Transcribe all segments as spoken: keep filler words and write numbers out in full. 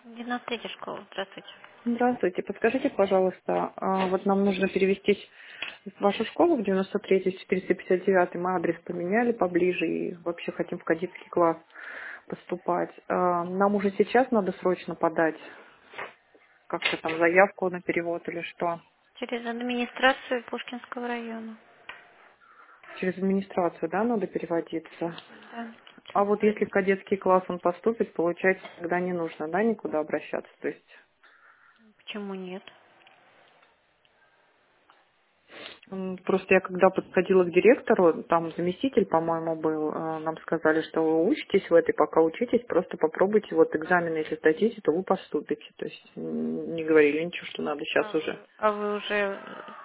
девяносто третья школа, здравствуйте. Здравствуйте. Подскажите, пожалуйста, а, вот нам нужно перевестись в вашу школу в девяносто третий, четыреста пятьдесят девятый. Мы адрес поменяли поближе и вообще хотим в кадетский класс поступать. А, Нам уже сейчас надо срочно подать как-то там заявку на перевод или что? Через администрацию Пушкинского района. Через администрацию, да, надо переводиться? Да. А вот если в кадетский класс он поступит, получается, тогда не нужно, да, никуда обращаться? То есть Почему нет? М, Просто я когда подходила к директору, там заместитель, по-моему, был, э, нам сказали, что вы учитесь в этой, пока учитесь, просто попробуйте, вот экзамены, если сдадите, то вы поступите. То есть м, не говорили ничего, что надо сейчас А уже. вы, а вы уже,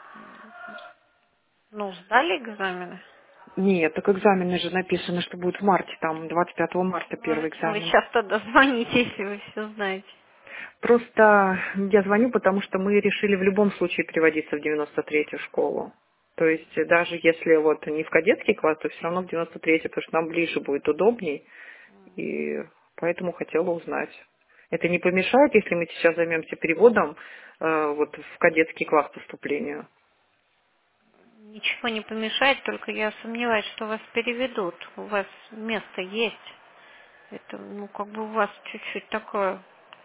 ну, сдали экзамены? Нет, так экзамены же написано, что будет в марте, там двадцать пятого марта Ну, первый зачем вы экзамен. сейчас тогда звоните, если вы все знаете? Просто я звоню, потому что мы решили в любом случае переводиться в девяносто третью школу. То есть э, даже если вот не в кадетский класс, то все равно в девяносто третью, потому что нам ближе будет удобней. И поэтому хотела узнать. Это не помешает, если мы сейчас займемся переводом э, вот в кадетский класс поступления? Ничего не помешает, только я сомневаюсь, что вас переведут. У вас место есть. Это, ну, как бы у вас чуть-чуть такое.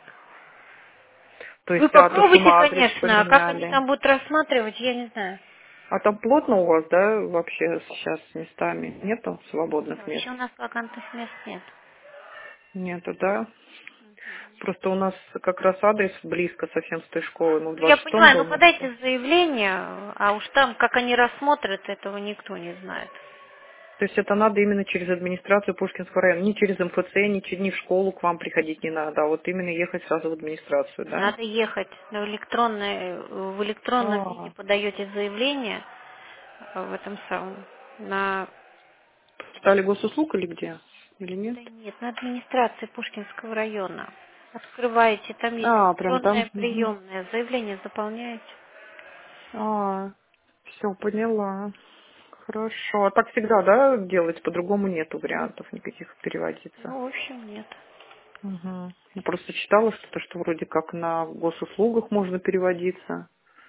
То Вы есть, а то, что мы попробуйте, адрес конечно, а как они поменяли. там будут рассматривать, я не знаю. А там плотно у вас, да, вообще сейчас с местами? Нету Не, свободных мест? вообще у нас вакантных мест нет. Нету, да? Просто у нас как раз адрес близко совсем с той школы. Мы в Ну, я двадцать шестом понимаю, ну доме. подайте заявление, а уж там, как они рассмотрят, этого никто не знает. То есть это надо именно через администрацию Пушкинского района, не через эм эф цэ, ни, че- ни в школу к вам приходить не надо, а вот именно ехать сразу в администрацию, да? Надо ехать на электронное, в электронном виде А, подаете заявление э, в этом самом, на, стали госуслуг или где? Или нет? да нет, на администрации Пушкинского района. Открываете, там есть А, прям там? электронная Мгм. приемная, заявление заполняете. А, все, поняла. Хорошо. А так всегда, да, делать? По-другому нету вариантов никаких переводиться? Ну, в общем, нет. Угу. Я просто читала что-то, что вроде как на госуслугах можно переводиться.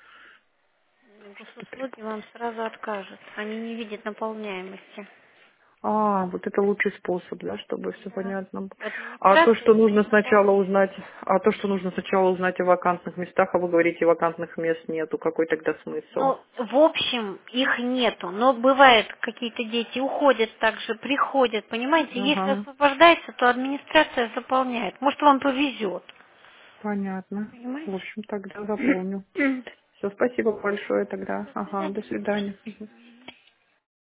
Что при- Госуслуги вам сразу откажут. Они не видят наполняемости. А, вот это лучший способ, да, чтобы все Да. понятно было. В А то, администрации что все нужно сначала наполняют. узнать, а то, что нужно сначала узнать о вакантных местах, а вы говорите, вакантных мест нету, какой тогда смысл? Ну, в общем, их нету. Но бывает, какие-то дети уходят также, приходят, понимаете? Если Ага. освобождается, то администрация заполняет. Может, вам повезет. Понятно. Понимаете? В общем, тогда запомню. Все, спасибо большое тогда. До Ага, свидания. до свидания. Мгм.